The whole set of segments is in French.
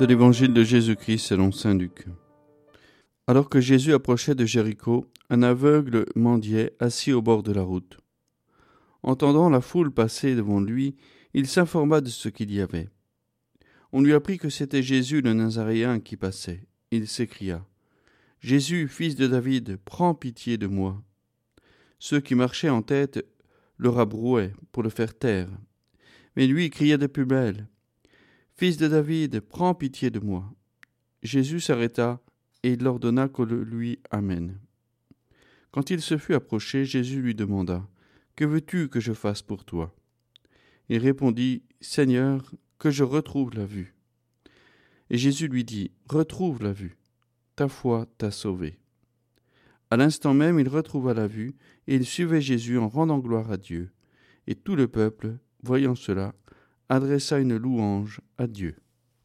De l'évangile de Jésus-Christ selon saint Luc. Alors que Jésus approchait de Jéricho, un aveugle mendiait assis au bord de la route. Entendant la foule passer devant lui, il s'informa de ce qu'il y avait. On lui apprit que c'était Jésus le Nazaréen qui passait. Il s'écria : « Jésus, fils de David, prends pitié de moi. » Ceux qui marchaient en tête le rabrouaient pour le faire taire. Mais lui criait de plus belle : « Fils de David, prends pitié de moi. » Jésus s'arrêta et il ordonna qu'on le lui amène. Quand il se fut approché, Jésus lui demanda : « Que veux-tu que je fasse pour toi ?» Il répondit : « Seigneur, que je retrouve la vue. » Et Jésus lui dit : « Retrouve la vue. Ta foi t'a sauvé. » À l'instant même, il retrouva la vue et il suivait Jésus en rendant gloire à Dieu. Et tout le peuple, voyant cela, adressa une louange à Dieu.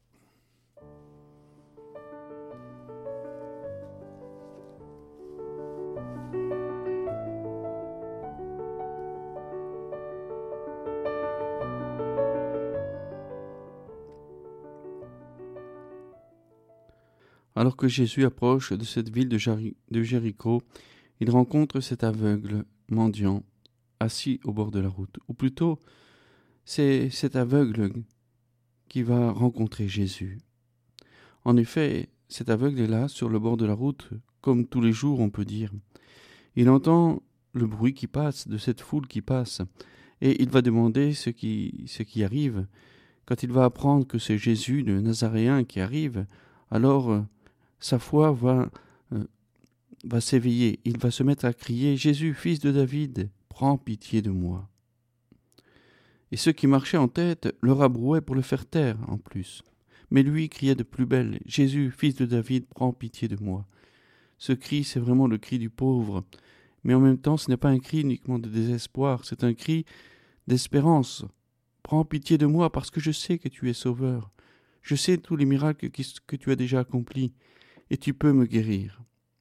Alors que Jésus approche de cette ville de Jéricho, il rencontre cet aveugle mendiant assis au bord de la route. Ou plutôt, c'est cet aveugle qui va rencontrer Jésus. En effet, cet aveugle est là, sur le bord de la route, comme tous les jours, on peut dire. Il entend le bruit qui passe, de cette foule qui passe, et il va demander ce qui arrive. Quand il va apprendre que c'est Jésus, le Nazaréen, qui arrive, alors sa foi va s'éveiller. Il va se mettre à crier : « Jésus, fils de David, prends pitié de moi. » Et ceux qui marchaient en tête le rabrouaient pour le faire taire en plus. Mais lui criait de plus belle : « Jésus, fils de David, prends pitié de moi. » Ce cri, c'est vraiment le cri du pauvre. Mais en même temps, ce n'est pas un cri uniquement de désespoir, c'est un cri d'espérance. Prends pitié de moi parce que je sais que tu es sauveur. Je sais tous les miracles que tu as déjà accomplis et tu peux me guérir.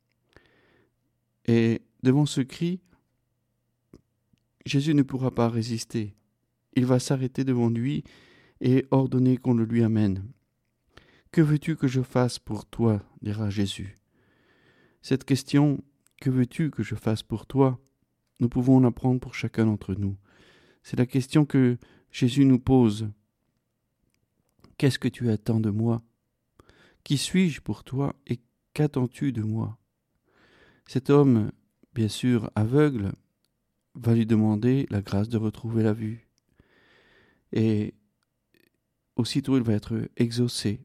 Et devant ce cri, Jésus ne pourra pas résister. Il va s'arrêter devant lui et ordonner qu'on le lui amène. « Que veux-tu que je fasse pour toi ?» dira Jésus. Cette question « Que veux-tu que je fasse pour toi ?» nous pouvons la prendre pour chacun d'entre nous. C'est la question que Jésus nous pose. Qu'est-ce que tu attends de moi ? Qui suis-je pour toi et qu'attends-tu de moi ? Cet homme, bien sûr aveugle, va lui demander la grâce de retrouver la vue. Et aussitôt il va être exaucé.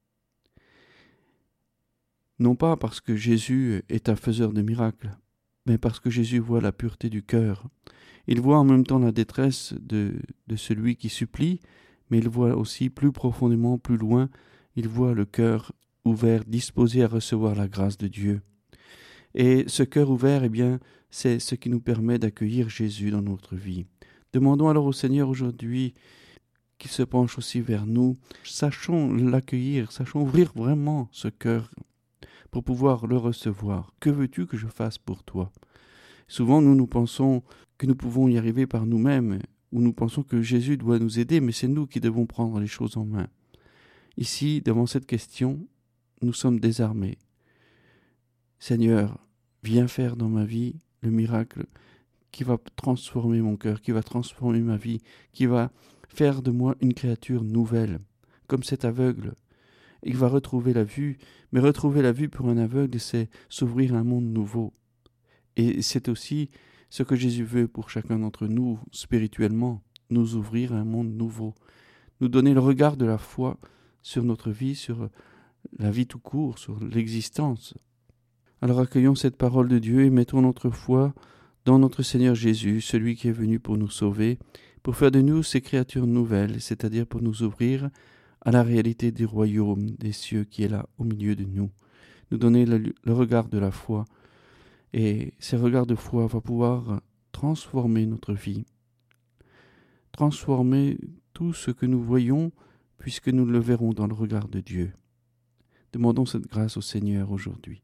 Non pas parce que Jésus est un faiseur de miracles, mais parce que Jésus voit la pureté du cœur. Il voit en même temps la détresse de celui qui supplie, mais il voit aussi plus profondément, plus loin, il voit le cœur ouvert, disposé à recevoir la grâce de Dieu. Et ce cœur ouvert, c'est ce qui nous permet d'accueillir Jésus dans notre vie. Demandons alors au Seigneur aujourd'hui qu'il se penche aussi vers nous. Sachons l'accueillir, sachons ouvrir vraiment ce cœur pour pouvoir le recevoir. Que veux-tu que je fasse pour toi ? Souvent, nous pensons que nous pouvons y arriver par nous-mêmes, ou nous pensons que Jésus doit nous aider, mais c'est nous qui devons prendre les choses en main. Ici, devant cette question, nous sommes désarmés. Seigneur, viens faire dans ma vie le miracle qui va transformer mon cœur, qui va transformer ma vie, qui va faire de moi une créature nouvelle, comme cet aveugle. Il va retrouver la vue, mais retrouver la vue pour un aveugle, c'est s'ouvrir à un monde nouveau. Et c'est aussi ce que Jésus veut pour chacun d'entre nous, spirituellement, nous ouvrir à un monde nouveau, nous donner le regard de la foi sur notre vie, sur la vie tout court, sur l'existence. Alors accueillons cette parole de Dieu et mettons notre foi dans notre Seigneur Jésus, celui qui est venu pour nous sauver, pour faire de nous ces créatures nouvelles, c'est-à-dire pour nous ouvrir à la réalité du royaume des cieux qui est là au milieu de nous, nous donner le regard de la foi. Et ces regards de foi vont pouvoir transformer notre vie, transformer tout ce que nous voyons, puisque nous le verrons dans le regard de Dieu. Demandons cette grâce au Seigneur aujourd'hui.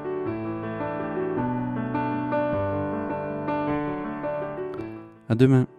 À demain.